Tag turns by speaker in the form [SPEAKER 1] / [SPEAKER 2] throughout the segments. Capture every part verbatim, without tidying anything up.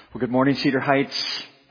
[SPEAKER 1] Well, good morning, Cedar Heights.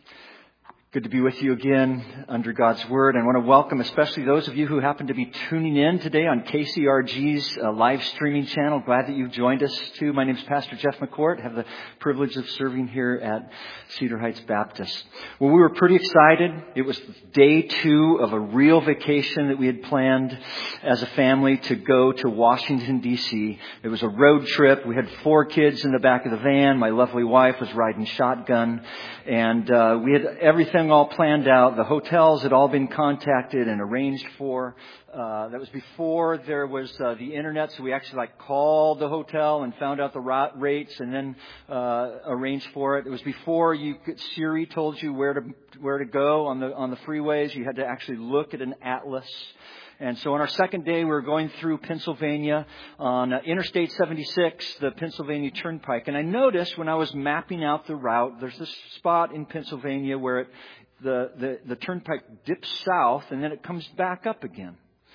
[SPEAKER 1] Good to be with you again under God's Word. I want to welcome especially those of you who happen to be tuning in today on K C R G's uh, live streaming channel. Glad that you've joined us too. My name is Pastor Jeff McCourt. I have the privilege of serving here at Cedar Heights Baptist. Well, we were pretty excited. It was day two of a real vacation that we had planned as a family to go to Washington, D C It was a road trip. We had four kids in the back of the van. My lovely wife was riding shotgun. And uh, we had everything all planned out. The hotels had all been contacted and arranged for. Uh, that was before there was uh, the internet, so we actually like called the hotel and found out the rates and then uh, arranged for it. It was before you could, Siri told you where to where to go on the on the freeways. You had to actually look at an atlas. And so on our second day, we were going through Pennsylvania on uh, Interstate seventy-six, the Pennsylvania Turnpike. And I noticed when I was mapping out the route, there's this spot in Pennsylvania where it, the, the, the turnpike dips south and then it comes back up again.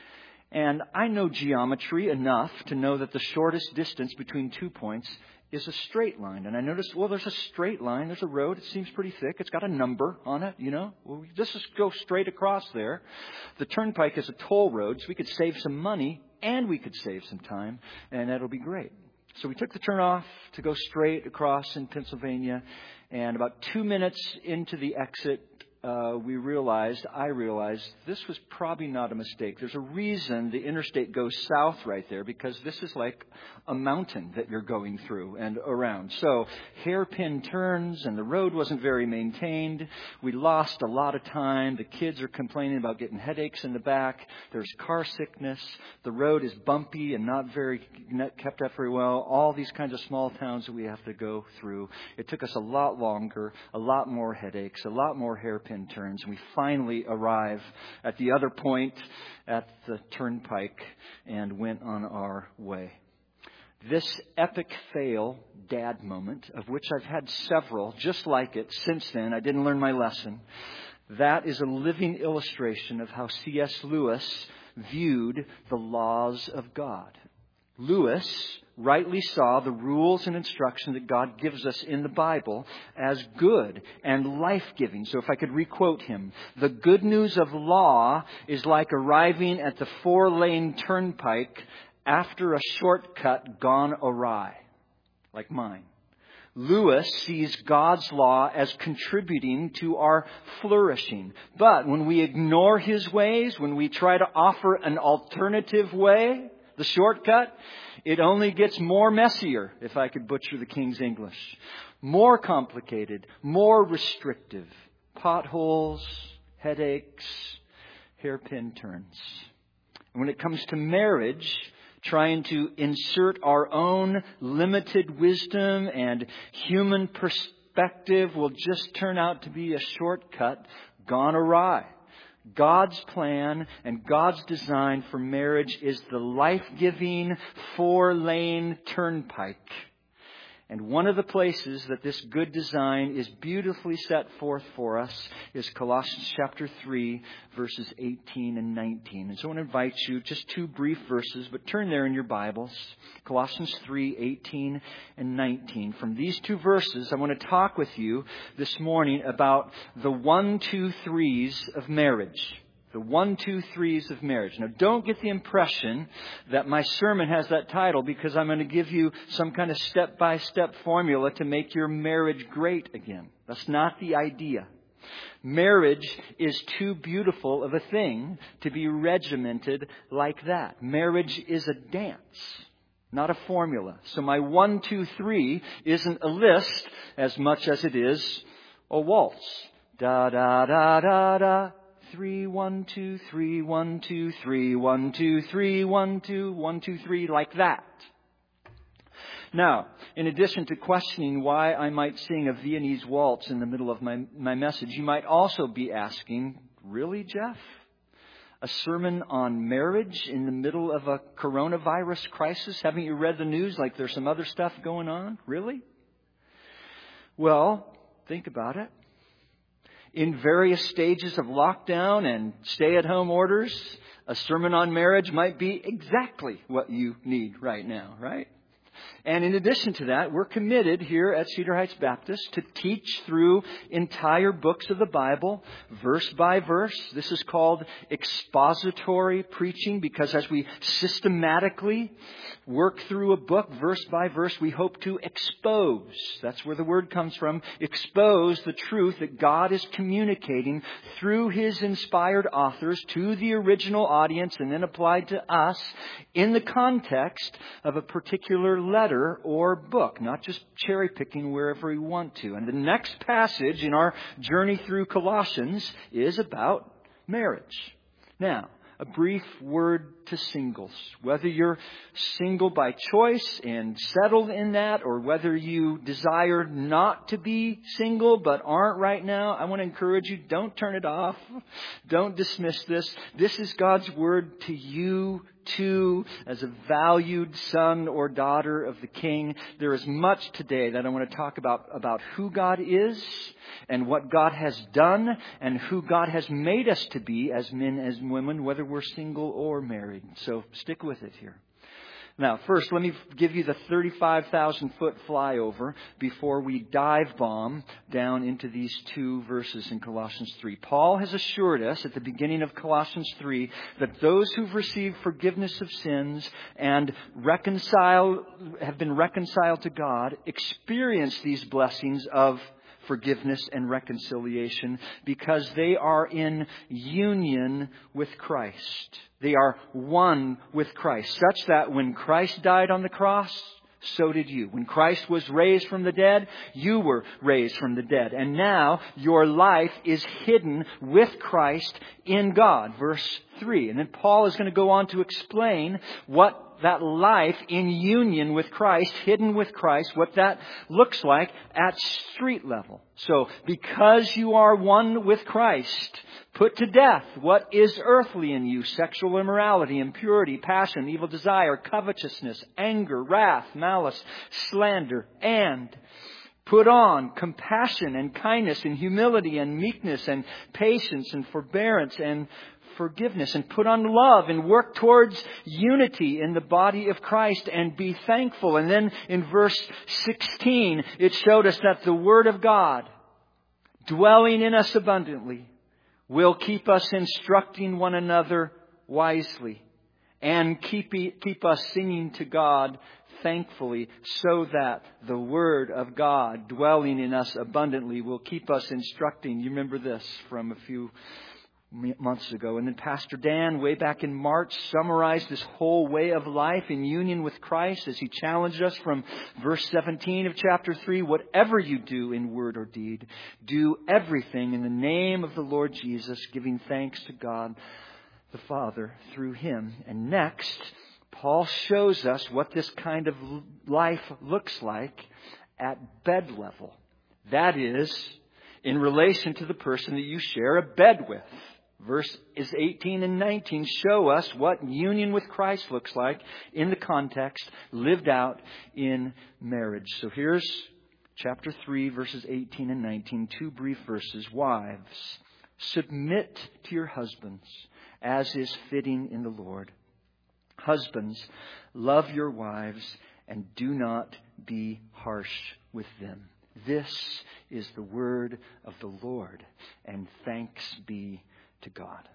[SPEAKER 1] And I know geometry enough to know that the shortest distance between two points is a straight line. And I noticed, well, there's a straight line. There's a road. It seems pretty thick. It's got a number on it, you know. Well, we just go straight across there. The turnpike is a toll road, so we could save some money and we could save some time, and that'll be great. So we took the turn off to go straight across in Pennsylvania, and about two minutes into the exit, Uh, we realized, I realized, this was probably not a mistake. There's a reason the interstate goes south right there, because this is like a mountain that you're going through and around. So hairpin turns, and the road wasn't very maintained. We lost a lot of time. The kids are complaining about getting headaches in the back. There's car sickness. The road is bumpy and not very not kept up very well. All these kinds of small towns that we have to go through. It took us a lot longer, a lot more headaches, a lot more hairpin turns, and we finally arrive at the other point at the turnpike and went on our way. This epic fail dad moment, of which I've had several just like it since then, I didn't learn my lesson. That is a living illustration of how C S Lewis viewed the laws of God. Lewis rightly saw the rules and instruction that God gives us in the Bible as good and life-giving. So if I could requote him, the good news of law is like arriving at the four-lane turnpike after a shortcut gone awry, like mine. Lewis sees God's law as contributing to our flourishing. But when we ignore his ways, when we try to offer an alternative way, the shortcut, it only gets more messier, if I could butcher the King's English. More complicated, more restrictive. Potholes, headaches, hairpin turns. And when it comes to marriage, trying to insert our own limited wisdom and human perspective will just turn out to be a shortcut gone awry. God's plan and God's design for marriage is the life-giving four-lane turnpike. And one of the places that this good design is beautifully set forth for us is Colossians chapter three, verses eighteen and nineteen. And so I want to invite you, just two brief verses, but turn there in your Bibles. Colossians three, eighteen and nineteen. From these two verses, I want to talk with you this morning about the one, two, threes of marriage. The one, two, threes of marriage. Now, don't get the impression that my sermon has that title because I'm going to give you some kind of step-by-step formula to make your marriage great again. That's not the idea. Marriage is too beautiful of a thing to be regimented like that. Marriage is a dance, not a formula. So my one, two, three isn't a list as much as it is a waltz. Da, da, da, da, da. Three, one, two, three, one, two, three, one, two, three, one, two, one, two, three, like that. Now, in addition to questioning why I might sing a Viennese waltz in the middle of my, my message, you might also be asking, really, Jeff? A sermon on marriage in the middle of a coronavirus crisis? Haven't you read the news like there's some other stuff going on? Really? Well, think about it. In various stages of lockdown and stay-at-home orders, a sermon on marriage might be exactly what you need right now, right? And in addition to that, we're committed here at Cedar Heights Baptist to teach through entire books of the Bible, verse by verse. This is called expository preaching because as we systematically work through a book, verse by verse, we hope to expose. That's where the word comes from. Expose the truth that God is communicating through His inspired authors to the original audience and then applied to us in the context of a particular letter or book, not just cherry picking wherever we want to. And the next passage in our journey through Colossians is about marriage. Now, a brief word to singles. Whether you're single by choice and settled in that, or whether you desire not to be single but aren't right now, I want to encourage you, don't turn it off. Don't dismiss this. This is God's word to you too, as a valued son or daughter of the King. There is much today that I want to talk about, about who God is and what God has done and who God has made us to be as men, as women, whether we're single or married. So stick with it here. Now, first, let me give you the thirty-five thousand foot flyover before we dive bomb down into these two verses in Colossians three. Paul has assured us at the beginning of Colossians three that those who've received forgiveness of sins and reconcile, have been reconciled to God experience these blessings of forgiveness and reconciliation because they are in union with Christ. They are one with Christ, such that when Christ died on the cross, so did you. When Christ was raised from the dead, you were raised from the dead. And now your life is hidden with Christ in God. Verse three. And then Paul is going to go on to explain what that life in union with Christ, hidden with Christ, what that looks like at street level. So, because you are one with Christ, put to death what is earthly in you: sexual immorality, impurity, passion, evil desire, covetousness, anger, wrath, malice, slander, and put on compassion and kindness and humility and meekness and patience and forbearance and forgiveness, and put on love and work towards unity in the body of Christ and be thankful. And then in verse sixteen, it showed us that the Word of God dwelling in us abundantly will keep us instructing one another wisely and keep, keep us singing to God thankfully, so that the Word of God dwelling in us abundantly will keep us instructing. You remember this from a few months ago. And then Pastor Dan, way back in March, summarized this whole way of life in union with Christ as he challenged us from verse seventeen of chapter three. Whatever you do in word or deed, do everything in the name of the Lord Jesus, giving thanks to God the Father through Him. And next, Paul shows us what this kind of life looks like at bed level. That is, in relation to the person that you share a bed with. Verses eighteen and nineteen show us what union with Christ looks like in the context lived out in marriage. So here's chapter three, verses eighteen and nineteen, two brief verses. Wives, submit to your husbands as is fitting in the Lord. Husbands, love your wives and do not be harsh with them. This is the word of the Lord, and thanks be to God.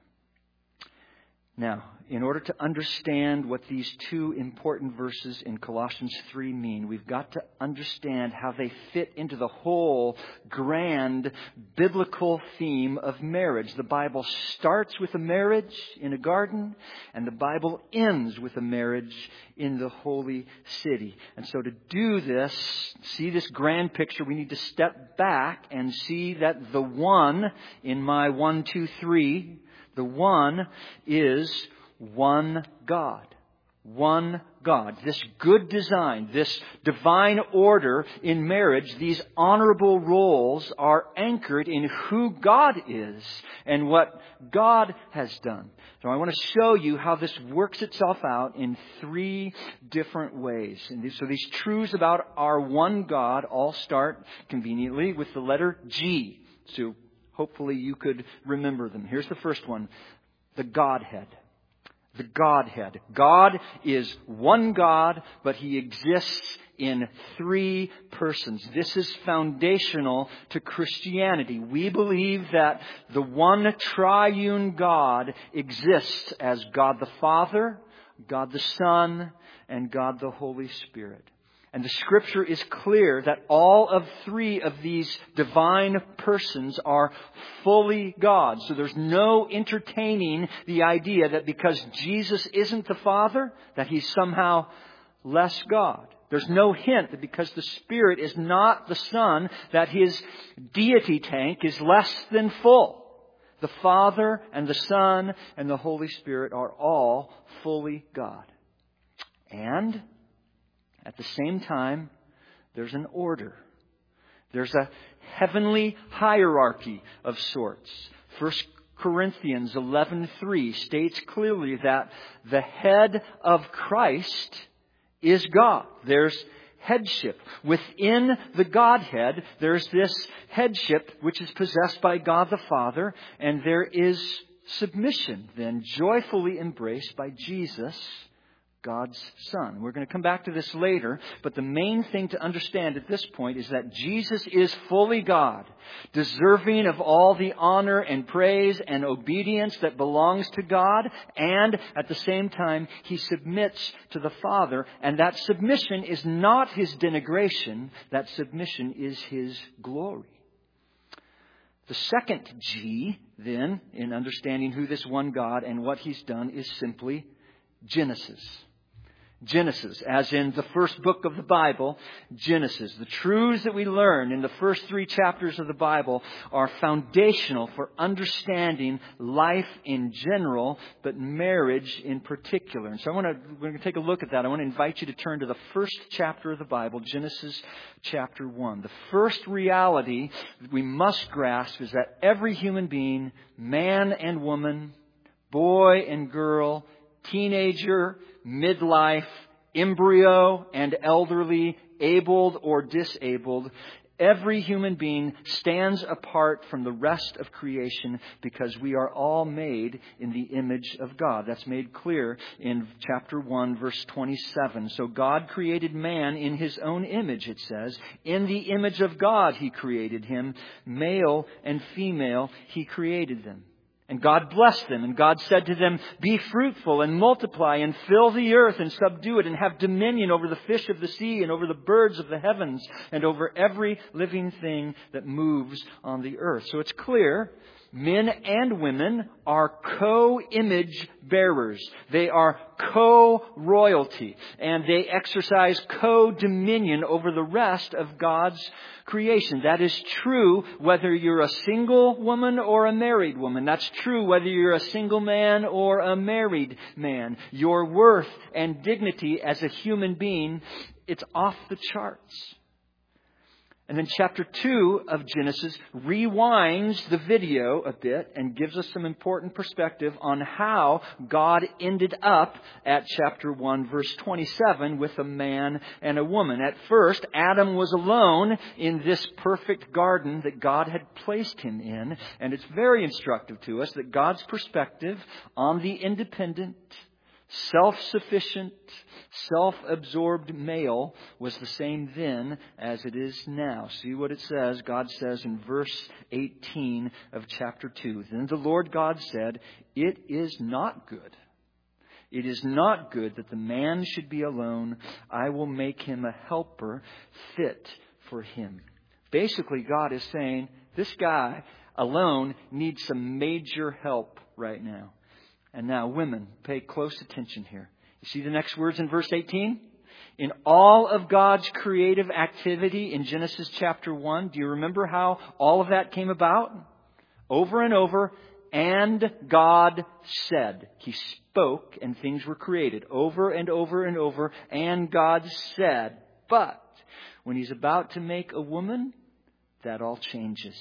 [SPEAKER 1] Now, in order to understand what these two important verses in Colossians three mean, we've got to understand how they fit into the whole grand biblical theme of marriage. The Bible starts with a marriage in a garden, and the Bible ends with a marriage in the holy city. And so to do this, see this grand picture, we need to step back and see that the one in my one, two, three, the one is one God. One God. This good design, this divine order in marriage, these honorable roles are anchored in who God is and what God has done. So I want to show you how this works itself out in three different ways. And so these truths about our one God all start conveniently with the letter G. So hopefully you could remember them. Here's the first one. The Godhead. The Godhead. God is one God, but He exists in three persons. This is foundational to Christianity. We believe that the one triune God exists as God the Father, God the Son, and God the Holy Spirit. And the Scripture is clear that all of three of these divine persons are fully God. So there's no entertaining the idea that because Jesus isn't the Father, that He's somehow less God. There's no hint that because the Spirit is not the Son, that His deity tank is less than full. The Father and the Son and the Holy Spirit are all fully God. And at the same time, there's an order. There's a heavenly hierarchy of sorts. First Corinthians eleven three states clearly that the head of Christ is God. There's headship. Within the Godhead, there's this headship which is possessed by God the Father, and there is submission then joyfully embraced by Jesus, God's Son. We're going to come back to this later, but the main thing to understand at this point is that Jesus is fully God, deserving of all the honor and praise and obedience that belongs to God, and at the same time, He submits to the Father, and that submission is not His denigration, that submission is His glory. The second G, then, in understanding who this one God and what He's done is simply Genesis. Genesis, as in the first book of the Bible, Genesis. The truths that we learn in the first three chapters of the Bible are foundational for understanding life in general, but marriage in particular. And so I want to, we're going to take a look at that. I want to invite you to turn to the first chapter of the Bible, Genesis chapter one. The first reality that we must grasp is that every human being, man and woman, boy and girl, teenager, midlife, embryo and elderly, abled or disabled, every human being stands apart from the rest of creation because we are all made in the image of God. That's made clear in chapter one, verse twenty-seven. So God created man in His own image, it says. In the image of God He created him. Male and female He created them. And God blessed them, and God said to them, "Be fruitful and multiply and fill the earth and subdue it and have dominion over the fish of the sea and over the birds of the heavens and over every living thing that moves on the earth." So it's clear, men and women are co-image bearers. They are co-royalty, and they exercise co-dominion over the rest of God's creation. That is true whether you're a single woman or a married woman. That's true whether you're a single man or a married man. Your worth and dignity as a human being, it's off the charts. And then chapter two of Genesis rewinds the video a bit and gives us some important perspective on how God ended up at chapter one, verse twenty-seven, with a man and a woman. At first, Adam was alone in this perfect garden that God had placed him in. And it's very instructive to us that God's perspective on the independent, self-sufficient, self-absorbed male was the same then as it is now. See what it says. God says in verse eighteen of chapter two, "Then the Lord God said, 'It is not good. It is not good that the man should be alone. I will make him a helper fit for him.'" Basically, God is saying, this guy alone needs some major help right now. And now, women, pay close attention here. You see the next words in verse eighteen? In all of God's creative activity in Genesis chapter one, do you remember how all of that came about? Over and over, and God said. He spoke and things were created. Over and over and over, and God said. But when He's about to make a woman, that all changes.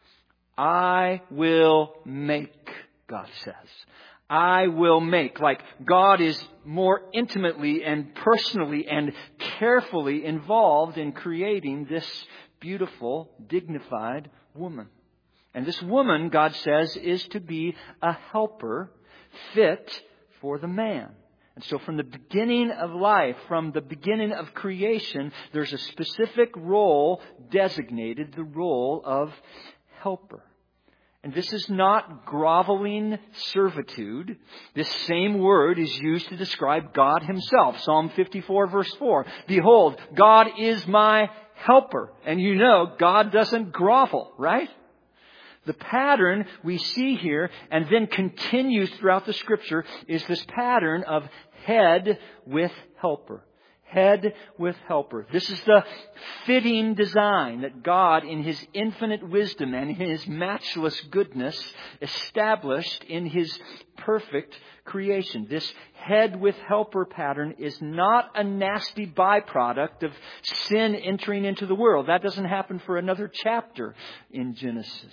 [SPEAKER 1] I will make, God says. I will make. Like God is more intimately and personally and carefully involved in creating this beautiful, dignified woman. And this woman, God says, is to be a helper fit for the man. And so from the beginning of life, from the beginning of creation, there's a specific role designated, the role of helper. And this is not groveling servitude. This same word is used to describe God Himself. Psalm fifty-four verse four. Behold, God is my helper. And you know, God doesn't grovel, right? The pattern we see here and then continues throughout the Scripture is this pattern of head with helper. Head with helper. This is the fitting design that God, in His infinite wisdom and His matchless goodness, established in His perfect creation. This head with helper pattern is not a nasty byproduct of sin entering into the world. That doesn't happen for another chapter in Genesis.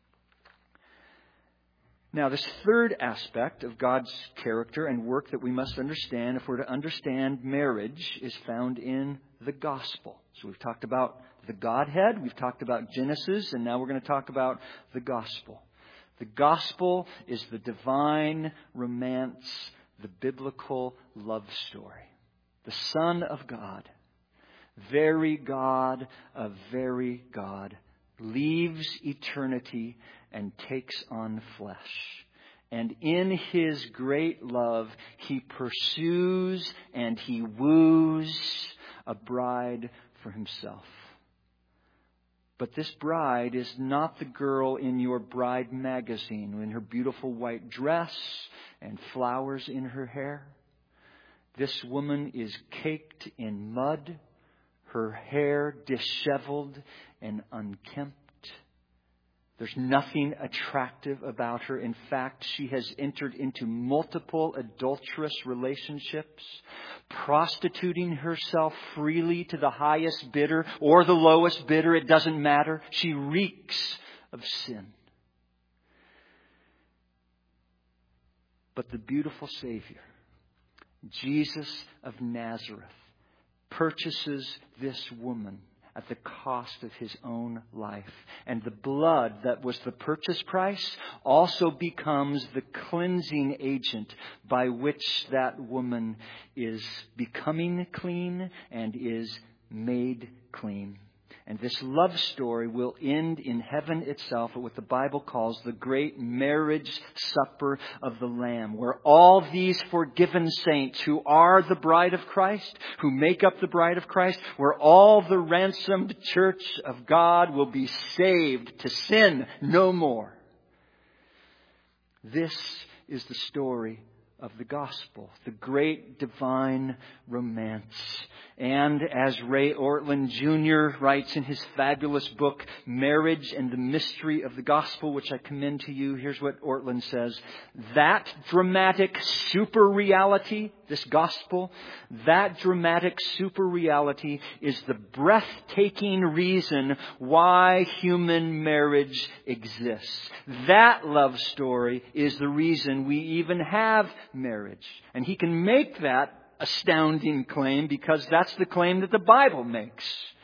[SPEAKER 1] Now, this third aspect of God's character and work that we must understand if we're to understand marriage is found in the gospel. So we've talked about the Godhead, we've talked about Genesis, and now we're going to talk about the gospel. The gospel is the divine romance, the biblical love story. The Son of God, very God of very God, leaves eternity and takes on flesh. And in His great love, He pursues and He woos a bride for Himself. But this bride is not the girl in your bride magazine in her beautiful white dress and flowers in her hair. This woman is caked in mud, her hair disheveled and unkempt. There's nothing attractive about her. In fact, she has entered into multiple adulterous relationships, prostituting herself freely to the highest bidder or the lowest bidder. It doesn't matter. She reeks of sin. But the beautiful Savior, Jesus of Nazareth, purchases this woman at the cost of His own life. And the blood that was the purchase price also becomes the cleansing agent by which that woman is becoming clean and is made clean. And this love story will end in heaven itself at what the Bible calls the great marriage supper of the Lamb, where all these forgiven saints who are the bride of Christ, who make up the bride of Christ, where all the ransomed church of God will be saved to sin no more. This is the story of the gospel, the great divine romance. And as Ray Ortlund Junior writes in his fabulous book, Marriage and the Mystery of the Gospel, which I commend to you, here's what Ortlund says. That dramatic super reality, this gospel, that dramatic super reality is the breathtaking reason why human marriage exists. That love story is the reason we even have marriage. And he can make that astounding claim because that's the claim that the Bible makes.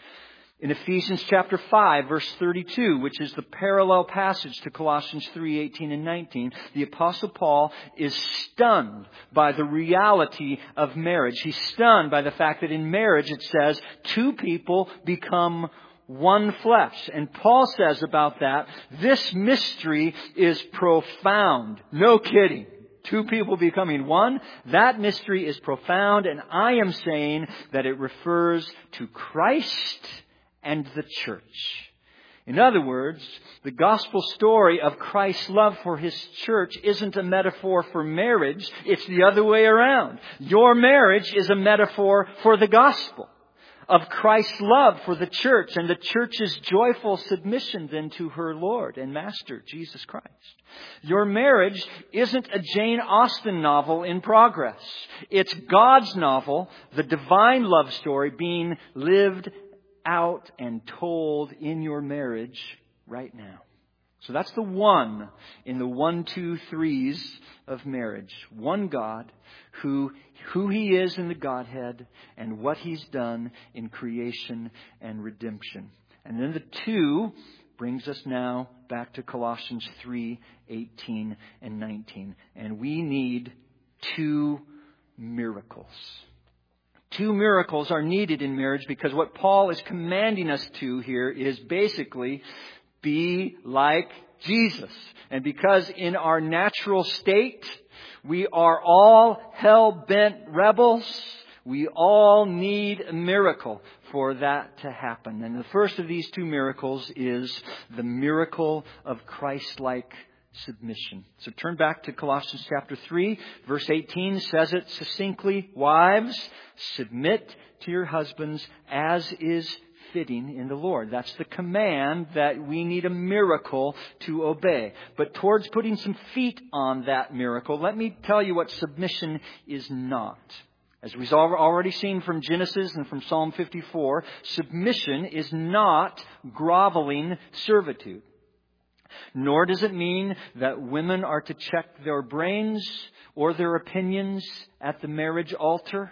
[SPEAKER 1] In Ephesians chapter five, verse thirty-two, which is the parallel passage to Colossians three, eighteen and nineteen, the Apostle Paul is stunned by the reality of marriage. He's stunned by the fact that in marriage it says two people become one flesh. And Paul says about that, this mystery is profound. No kidding. Two people becoming one, that mystery is profound, and I am saying that it refers to Christ and the church. In other words, the gospel story of Christ's love for His church isn't a metaphor for marriage, it's the other way around. Your marriage is a metaphor for the gospel of Christ's love for the church and the church's joyful submission then to her Lord and Master, Jesus Christ. Your marriage isn't a Jane Austen novel in progress. It's God's novel, the divine love story being lived out and told in your marriage right now. So that's the one in the one, two, threes of marriage. One God who, who He is in the Godhead and what He's done in creation and redemption. And then the two brings us now back to Colossians three, eighteen and nineteen. And we need two miracles. Two miracles are needed in marriage because what Paul is commanding us to here is basically be like Jesus. And because in our natural state, we are all hell-bent rebels, we all need a miracle for that to happen. And the first of these two miracles is the miracle of Christ-like submission. So turn back to Colossians chapter three, verse eighteen says it succinctly. Wives, submit to your husbands as is fitting in the Lord. That's the command that we need a miracle to obey. But towards putting some feet on that miracle, let me tell you what submission is not. As we've already seen from Genesis and from Psalm fifty-four, submission is not groveling servitude. Nor does it mean that women are to check their brains or their opinions at the marriage altar.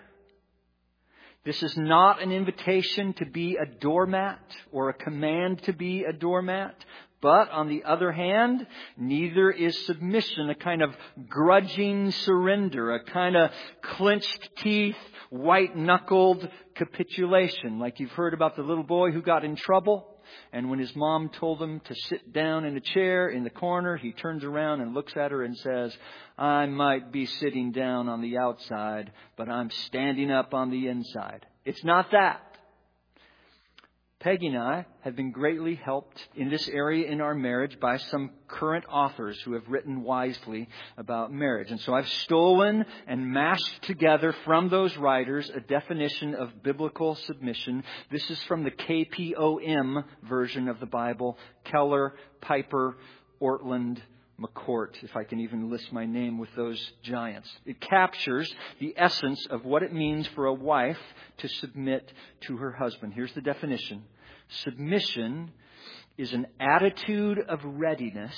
[SPEAKER 1] This is not an invitation to be a doormat or a command to be a doormat. But on the other hand, neither is submission a kind of grudging surrender, a kind of clenched teeth, white-knuckled capitulation. Like you've heard about the little boy who got in trouble. And when his mom told him to sit down in a chair in the corner, he turns around and looks at her and says, I might be sitting down on the outside, but I'm standing up on the inside. It's not that. Peggy and I have been greatly helped in this area in our marriage by some current authors who have written wisely about marriage. And so I've stolen and mashed together from those writers a definition of biblical submission. This is from the K P O M version of the Bible, Keller, Piper, Ortland, McCourt, if I can even list my name with those giants. It captures the essence of what it means for a wife to submit to her husband. Here's the definition. Submission is an attitude of readiness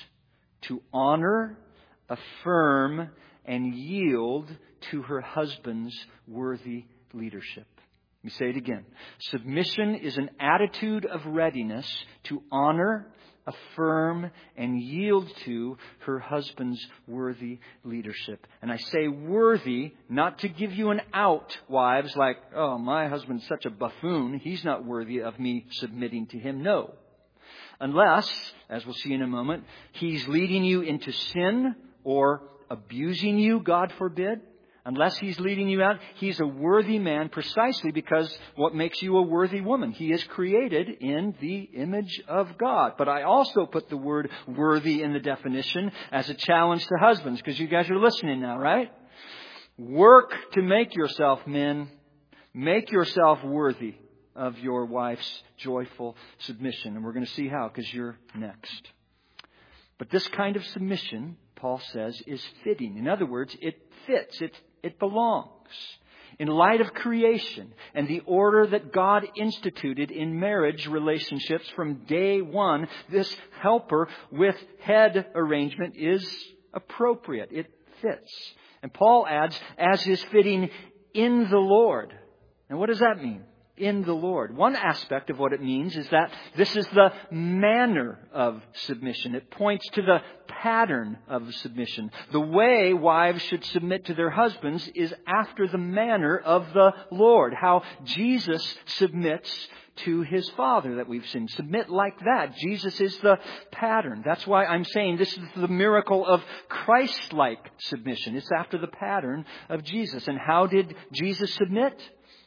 [SPEAKER 1] to honor, affirm, and yield to her husband's worthy leadership. Let me say it again. Submission is an attitude of readiness to honor, affirm, and yield to her husband's worthy leadership. And I say worthy not to give you an out, wives, like, oh, my husband's such a buffoon, he's not worthy of me submitting to him. No. Unless, as we'll see in a moment, he's leading you into sin or abusing you, God forbid. Unless he's leading you out, he's a worthy man precisely because what makes you a worthy woman? He is created in the image of God. But I also put the word worthy in the definition as a challenge to husbands because you guys are listening now, right? Work to make yourself, men, make yourself worthy of your wife's joyful submission. And we're going to see how because you're next. But this kind of submission, Paul says, is fitting. In other words, it fits. It It belongs. In light of creation and the order that God instituted in marriage relationships from day one, this helper with head arrangement is appropriate. It fits. And Paul adds, as is fitting in the Lord. Now what does that mean? In the Lord. One aspect of what it means is that this is the manner of submission. It points to the pattern of submission. The way wives should submit to their husbands is after the manner of the Lord. How Jesus submits to His Father that we've seen. Submit like that. Jesus is the pattern. That's why I'm saying this is the miracle of Christ-like submission. It's after the pattern of Jesus. And how did Jesus submit?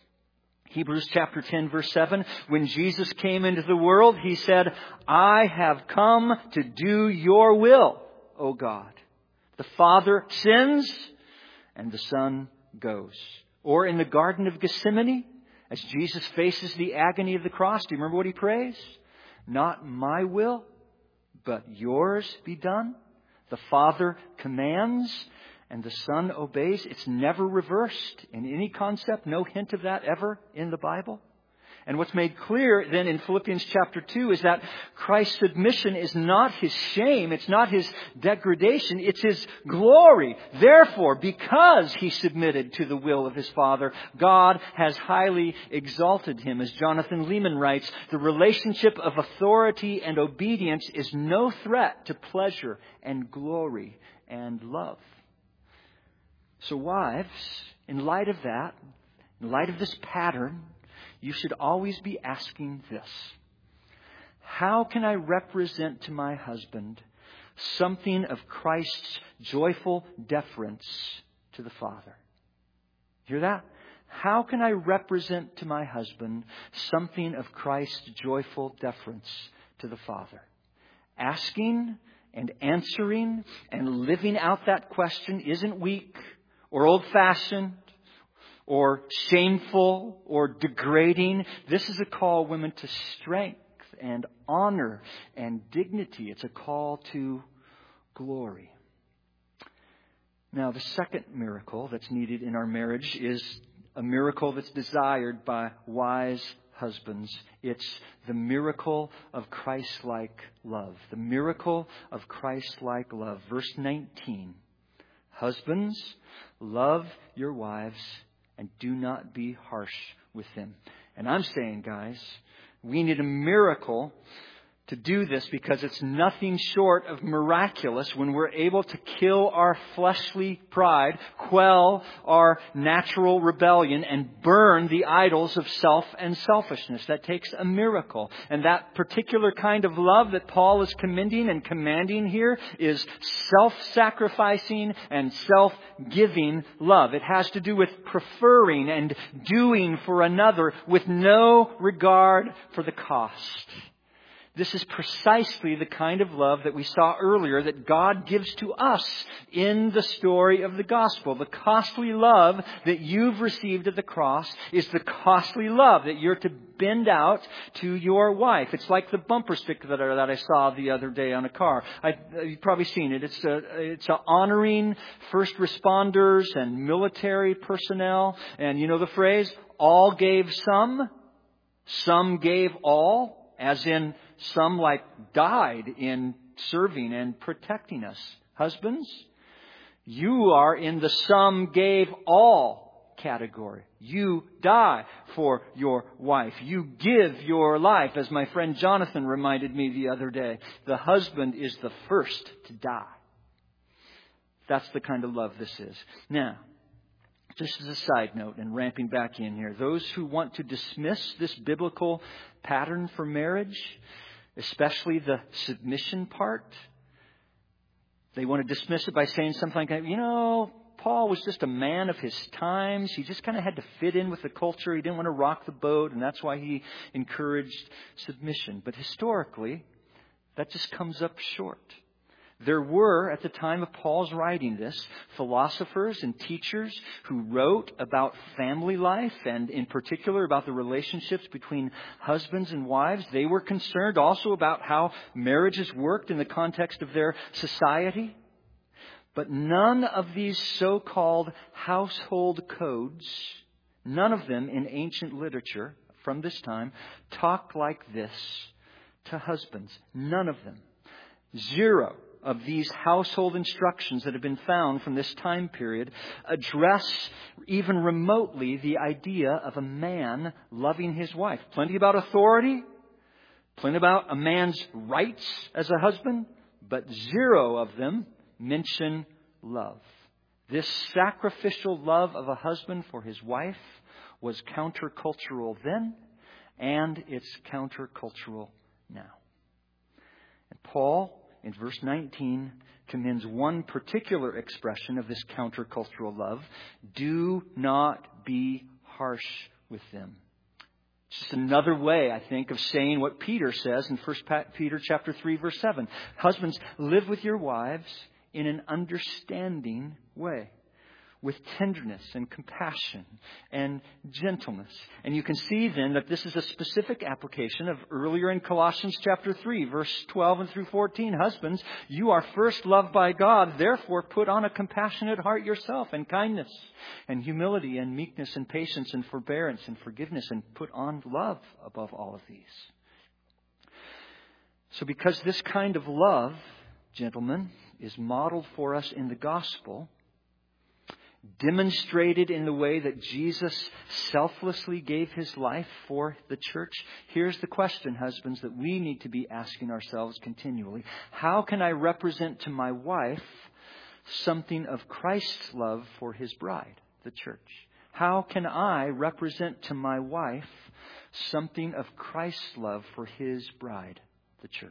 [SPEAKER 1] Hebrews chapter ten, verse seven, when Jesus came into the world, He said, I have come to do your will, O God. The Father sins and the Son goes. Or in the Garden of Gethsemane, as Jesus faces the agony of the cross, do you remember what He prays? Not my will, but yours be done. The Father commands and the Son obeys. It's never reversed in any concept. No hint of that ever in the Bible. And what's made clear then in Philippians chapter two is that Christ's submission is not His shame. It's not His degradation. It's His glory. Therefore, because He submitted to the will of His Father, God has highly exalted Him. As Jonathan Lehman writes, the relationship of authority and obedience is no threat to pleasure and glory and love. So wives, in light of that, in light of this pattern, you should always be asking this: how can I represent to my husband something of Christ's joyful deference to the Father? Hear that? How can I represent to my husband something of Christ's joyful deference to the Father? Asking and answering and living out that question isn't weak or old-fashioned or shameful or degrading. This is a call, women, to strength and honor and dignity. It's a call to glory. Now, the second miracle that's needed in our marriage is a miracle that's desired by wise husbands. It's the miracle of Christ-like love. The miracle of Christ-like love. Verse nineteen. Husbands, love your wives and do not be harsh with them. And I'm saying, guys, we need a miracle to do this, because it's nothing short of miraculous when we're able to kill our fleshly pride, quell our natural rebellion, and burn the idols of self and selfishness. That takes a miracle. And that particular kind of love that Paul is commending and commanding here is self-sacrificing and self-giving love. It has to do with preferring and doing for another with no regard for the cost. This is precisely the kind of love that we saw earlier that God gives to us in the story of the gospel. The costly love that you've received at the cross is the costly love that you're to bend out to your wife. It's like the bumper sticker that I, that I saw the other day on a car. I, you've probably seen it. It's a, it's a honoring first responders and military personnel. And you know the phrase, all gave some, some gave all, as in some like died in serving and protecting us. Husbands, you are in the some gave all category. You die for your wife. You give your life. As my friend Jonathan reminded me the other day, the husband is the first to die. That's the kind of love this is. Now, just as a side note, and ramping back in here, those who want to dismiss this biblical pattern for marriage, especially the submission part, they want to dismiss it by saying something like, you know, Paul was just a man of his times. He just kind of had to fit in with the culture. He didn't want to rock the boat, and that's why he encouraged submission. But historically, that just comes up short. There were, at the time of Paul's writing this, philosophers and teachers who wrote about family life and in particular about the relationships between husbands and wives. They were concerned also about how marriages worked in the context of their society. But none of these so-called household codes, none of them in ancient literature from this time, talk like this to husbands. None of them. Zero of these household instructions that have been found from this time period address even remotely the idea of a man loving his wife. Plenty about authority, plenty about a man's rights as a husband, but zero of them mention love. This sacrificial love of a husband for his wife was countercultural then, and it's countercultural now. And Paul, in verse nineteen, commends one particular expression of this countercultural love. Do not be harsh with them. Just another way, I think, of saying what Peter says in First Peter chapter three, verse seven. Husbands, live with your wives in an understanding way, with tenderness and compassion and gentleness. And you can see then that this is a specific application of earlier in Colossians chapter three, verse twelve and through fourteen. Husbands, you are first loved by God. Therefore, put on a compassionate heart yourself, and kindness and humility and meekness and patience and forbearance and forgiveness, and put on love above all of these. So because this kind of love, gentlemen, is modeled for us in the gospel, demonstrated in the way that Jesus selflessly gave his life for the church, here's the question, husbands, that we need to be asking ourselves continually. How can I represent to my wife something of Christ's love for His bride, the church? How can I represent to my wife something of Christ's love for His bride, the church?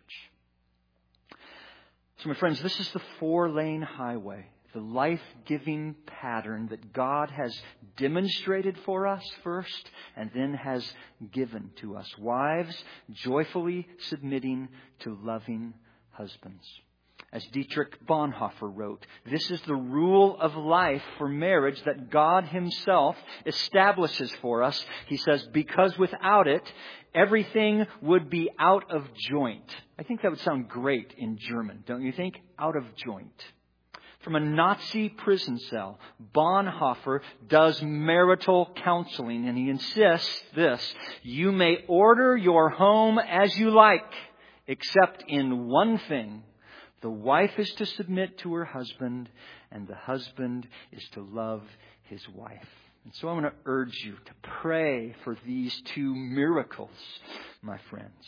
[SPEAKER 1] So, my friends, this is the four-lane highway, the life-giving pattern that God has demonstrated for us first and then has given to us. Wives joyfully submitting to loving husbands. As Dietrich Bonhoeffer wrote, this is the rule of life for marriage that God Himself establishes for us. He says, because without it, everything would be out of joint. I think that would sound great in German, don't you think? Out of joint. From a Nazi prison cell, Bonhoeffer does marital counseling, and he insists this: you may order your home as you like, except in one thing. The wife is to submit to her husband, and the husband is to love his wife. And so I want to urge you to pray for these two miracles, my friends.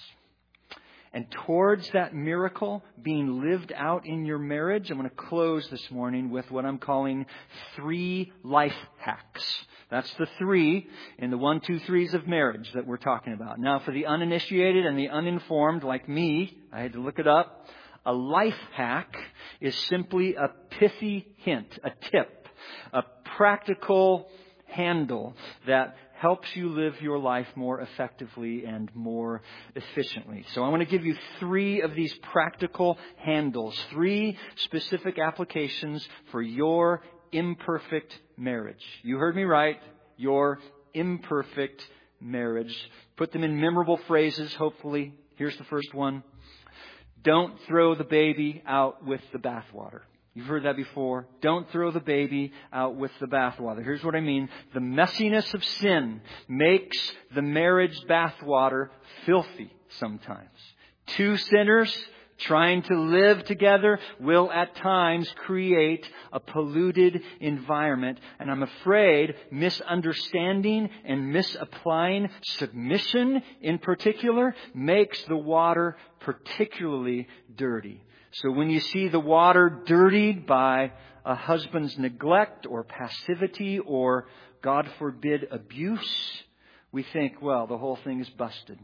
[SPEAKER 1] And towards that miracle being lived out in your marriage, I'm going to close this morning with what I'm calling three life hacks. That's the three in the one, two, threes of marriage that we're talking about. Now, for the uninitiated and the uninformed like me, I had to look it up. A life hack is simply a pithy hint, a tip, a practical handle that helps you live your life more effectively and more efficiently. So I want to give you three of these practical handles, three specific applications for your imperfect marriage. You heard me right, your imperfect marriage. Put them in memorable phrases, hopefully. Here's the first one. Don't throw the baby out with the bathwater. You've heard that before. Don't throw the baby out with the bathwater. Here's what I mean. The messiness of sin makes the marriage bathwater filthy sometimes. Two sinners trying to live together will at times create a polluted environment. And I'm afraid misunderstanding and misapplying submission in particular makes the water particularly dirty. So when you see the water dirtied by a husband's neglect or passivity or, God forbid, abuse, we think, well, the whole thing is busted.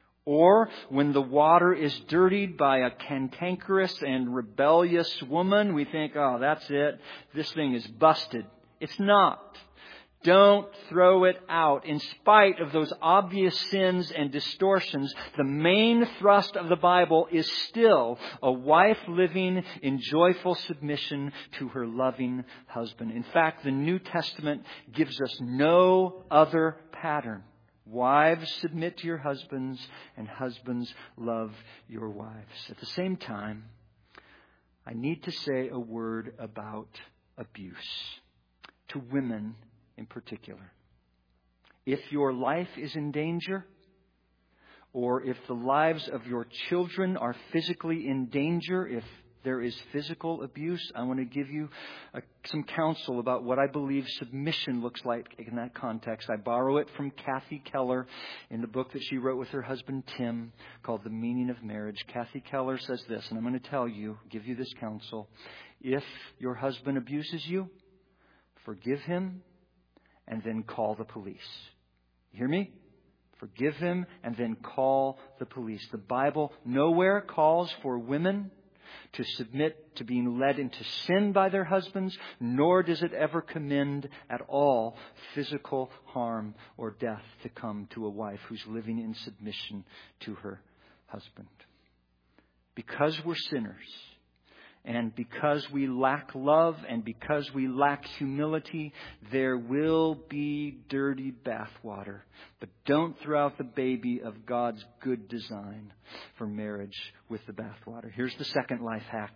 [SPEAKER 1] Or when the water is dirtied by a cantankerous and rebellious woman, we think, oh, that's it. This thing is busted. It's not. Don't throw it out. In spite of those obvious sins and distortions, the main thrust of the Bible is still a wife living in joyful submission to her loving husband. In fact, the New Testament gives us no other pattern. Wives, submit to your husbands, and husbands, love your wives. At the same time, I need to say a word about abuse to women in particular. If your life is in danger, or if the lives of your children are physically in danger, if there is physical abuse, I want to give you a, some counsel about what I believe submission looks like in that context. I borrow it from Kathy Keller in the book that she wrote with her husband Tim called The Meaning of Marriage. Kathy Keller says this, and I'm going to tell you, give you this counsel. If your husband abuses you, forgive him and then call the police. You hear me? Forgive him and then call the police. The Bible nowhere calls for women to submit to being led into sin by their husbands, nor does it ever commend at all physical harm or death to come to a wife who's living in submission to her husband. Because we're sinners, and because we lack love, and because we lack humility, there will be dirty bathwater. But don't throw out the baby of God's good design for marriage with the bathwater. Here's the second life hack.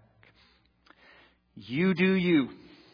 [SPEAKER 1] You do you.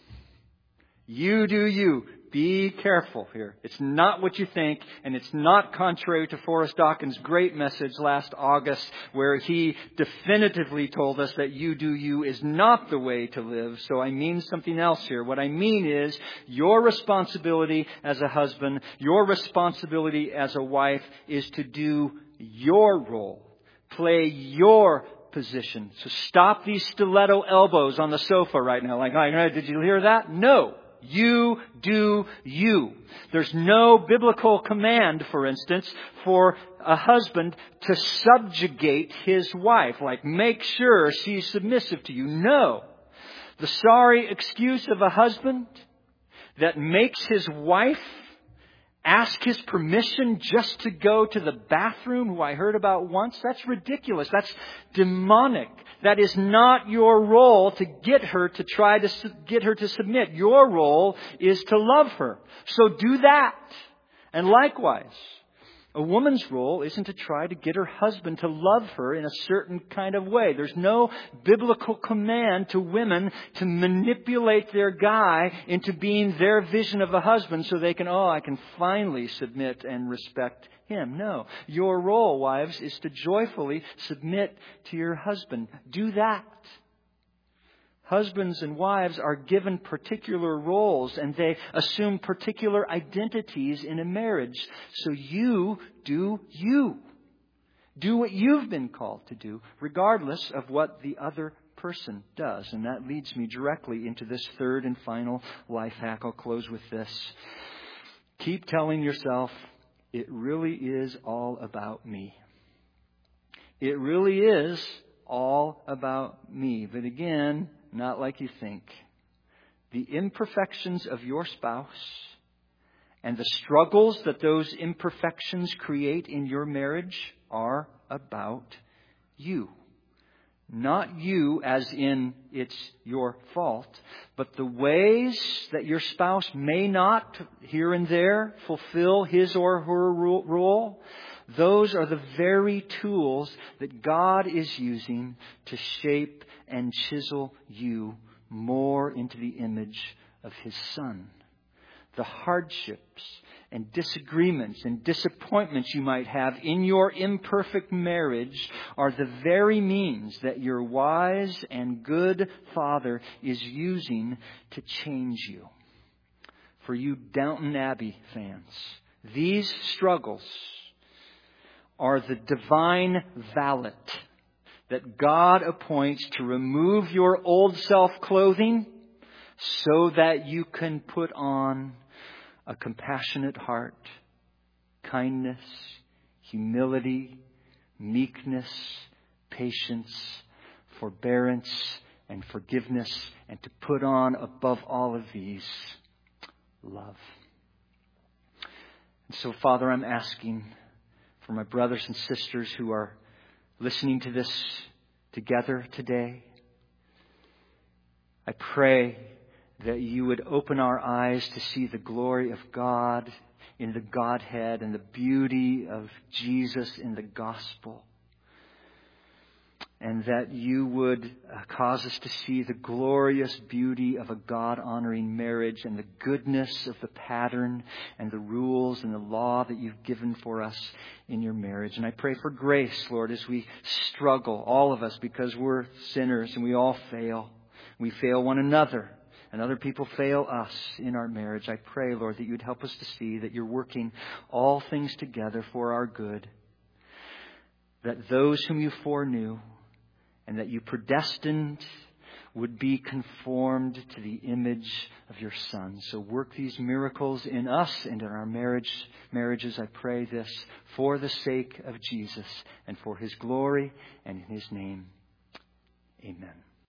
[SPEAKER 1] You do you. Be careful here. It's not what you think, and it's not contrary to Forrest Dawkins' great message last August, where he definitively told us that you do you is not the way to live. So I mean something else here. What I mean is your responsibility as a husband, your responsibility as a wife is to do your role. Play your position. So stop these stiletto elbows on the sofa right now. Like, oh, did you hear that? No. You do you. There's no biblical command, for instance, for a husband to subjugate his wife. Like, make sure she's submissive to you. No. The sorry excuse of a husband that makes his wife ask his permission just to go to the bathroom, who I heard about once, that's ridiculous. That's demonic. That is not your role to get her to try to su- get her to submit. Your role is to love her. So do that. And likewise, a woman's role isn't to try to get her husband to love her in a certain kind of way. There's no biblical command to women to manipulate their guy into being their vision of a husband so they can, oh, I can finally submit and respect him. No. Your role, wives, is to joyfully submit to your husband. Do that. Husbands and wives are given particular roles and they assume particular identities in a marriage. So you do you. Do what you've been called to do, regardless of what the other person does. And that leads me directly into this third and final life hack. I'll close with this. Keep telling yourself, it really is all about me. It really is all about me. But again, not like you think. The imperfections of your spouse and the struggles that those imperfections create in your marriage are about you. Not you as in it's your fault, but the ways that your spouse may not here and there fulfill his or her role, those are the very tools that God is using to shape and chisel you more into the image of His Son. The hardships and disagreements and disappointments you might have in your imperfect marriage are the very means that your wise and good Father is using to change you. For you Downton Abbey fans, these struggles are the divine valet that God appoints to remove your old self-clothing so that you can put on a compassionate heart, kindness, humility, meekness, patience, forbearance, and forgiveness, and to put on above all of these, love. And so, Father, I'm asking for my brothers and sisters who are listening to this together today. I pray that you would open our eyes to see the glory of God in the Godhead and the beauty of Jesus in the gospel. And that you would cause us to see the glorious beauty of a God-honoring marriage and the goodness of the pattern and the rules and the law that you've given for us in your marriage. And I pray for grace, Lord, as we struggle, all of us, because we're sinners and we all fail. We fail one another and other people fail us in our marriage. I pray, Lord, that you'd help us to see that you're working all things together for our good. That those whom you foreknew and that you predestined would be conformed to the image of your Son. So work these miracles in us and in our marriage, marriages. I pray this for the sake of Jesus and for His glory and in His name. Amen.